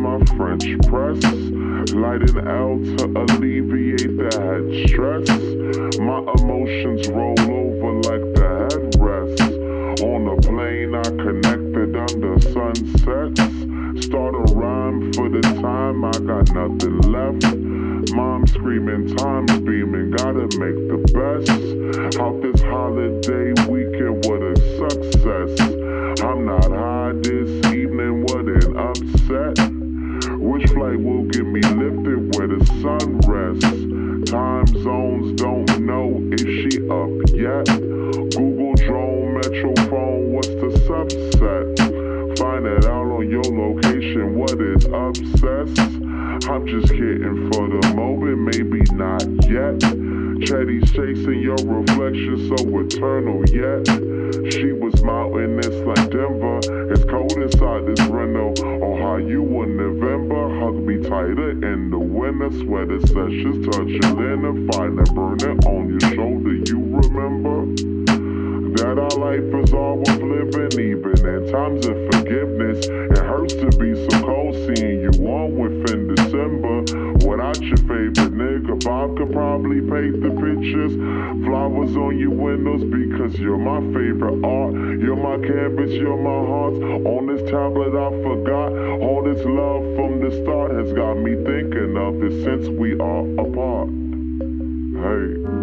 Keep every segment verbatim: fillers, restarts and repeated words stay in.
my French press. Light an L to alleviate the head stress. My emotions roll over like the headrest. On a plane I connected under sunsets. Start a rhyme for the time I got nothing left. Mom screaming, time's beaming, gotta make the best. Out this holiday weekend, what a success. I'm not high this evening, what an upset. Which flight will get me lifted where the sun rests? Time zones don't know if she up yet. Google drone, metro phone, what's the subset? Find it out on your location, what is obsessed? I'm just kidding for the moment, maybe not yet. Chetty's chasing your reflection, so eternal yet. She was mountainous like Denver. It's cold inside this rental. Oh, how you in November? Hug me tighter in the winter. Sweater sessions, touch your linen. Fire burning on your shoulder. You remember that our life is all worth living, even in times of forgiveness. It hurts to be so cold, seeing you on within December. Without your favorite nigga, Bob could probably paint the pictures. Flowers on your windows because you're my favorite art. You're my canvas, you're my heart. On this tablet I forgot. All this love from the start has got me thinking of this since we are apart. Hey.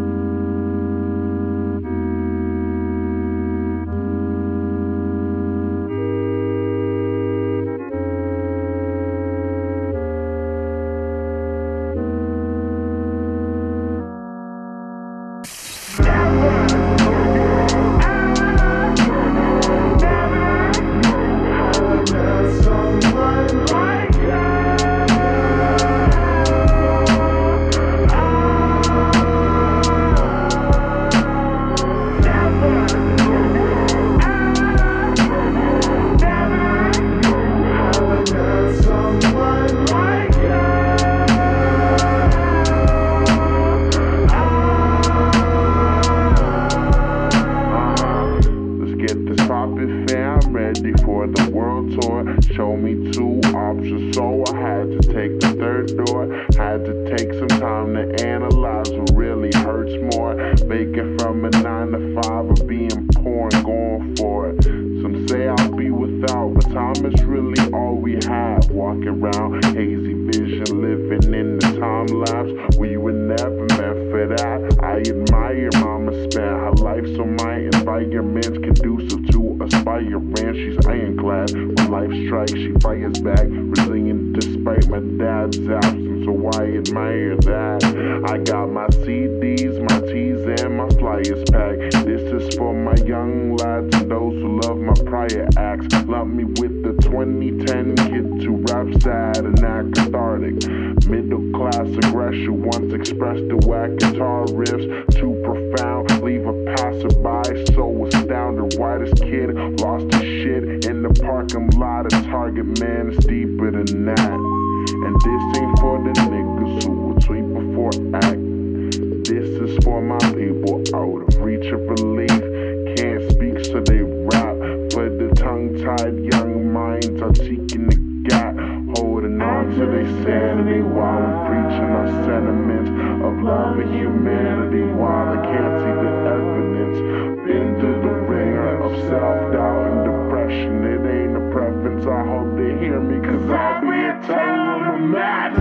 I'm ready for the world tour. Show me two options, so I had to take the third door. Had to take some time to analyze what really hurts more. Making from a nine to five or being poor and going for it. Some say I'll be without, but time is really all we have. Walking around, hazy vision, living in the time lapse. We were never meant for that. I admire mama spent her life so my environment's conducive to aspiring. She's ironclad. When life strikes, she fires back. Resilient despite my dad's absence, so I admire that. I got my C Ds, my T's, and my flyers packed. This is for my young lads and those who love my prior acts. Lump me with the twenty ten kid to rap sad and act cathartic. Middle class aggression once expressed the whack guitar riffs. Too profound, leave a passerby so astounded. Why this kid lost his shit in the parking lot of Target, man, it's deeper than that. And this ain't for the niggas who will tweet before act. This is for my people out of reach of relief. Can't speak so they rap. For the tongue-tied young minds are seeking the gap, holding on to their sanity while we're preaching our sentiments of love and humanity. While I can't see the evidence, been to the ringer of self-doubt and depression. It ain't a preference, I hope they hear me, cause I'll be a telling them I'm mad.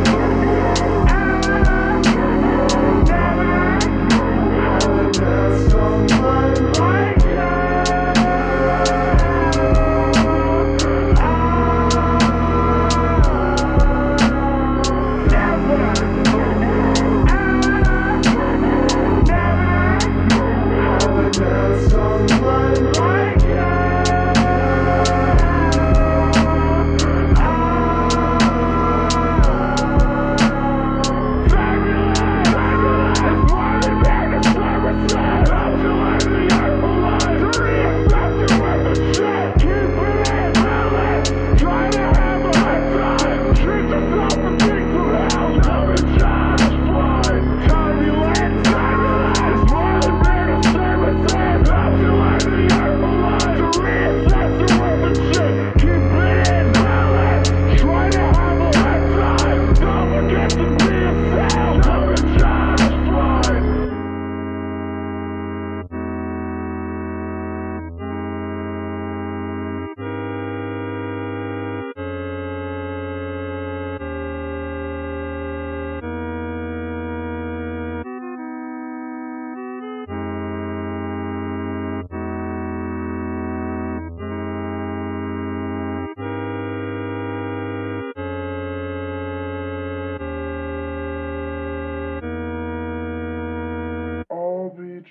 Never, never, never, never,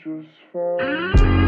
just fall.